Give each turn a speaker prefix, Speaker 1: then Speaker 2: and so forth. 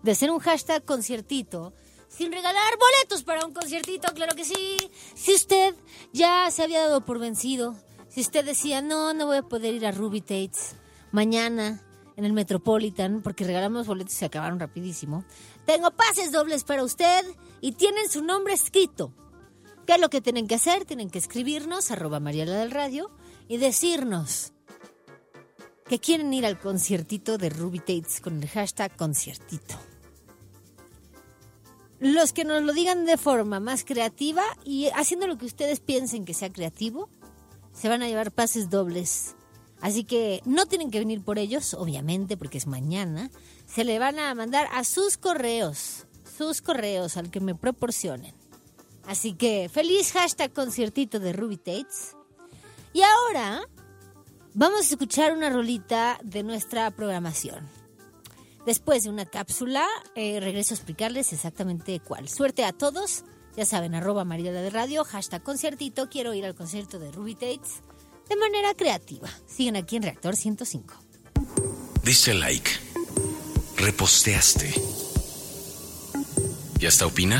Speaker 1: de hacer un hashtag conciertito sin regalar boletos para un conciertito, claro que sí. Si usted ya se había dado por vencido, si usted decía, no voy a poder ir a Ruby Tates mañana en el Metropolitan porque regalamos boletos y se acabaron rapidísimo, tengo pases dobles para usted y tienen su nombre escrito. ¿Qué es lo que tienen que hacer? Tienen que escribirnos, @Mariela del Radio, y decirnos que quieren ir al conciertito de Ruby Tates con el hashtag conciertito. Los que nos lo digan de forma más creativa y haciendo lo que ustedes piensen que sea creativo, se van a llevar pases dobles. Así que no tienen que venir por ellos, obviamente, porque es mañana. Se le van a mandar a sus correos al que me proporcionen. Así que feliz hashtag conciertito de Ruby Tates. Y ahora vamos a escuchar una rolita de nuestra programación. Después de una cápsula, regreso a explicarles exactamente cuál. Suerte a todos. Ya saben, @Mariela del Radio, hashtag conciertito. Quiero ir al concierto de Ruby Tates de manera creativa. Siguen aquí en Reactor 105.
Speaker 2: Diste like. Reposteaste. ¿Y hasta opinas?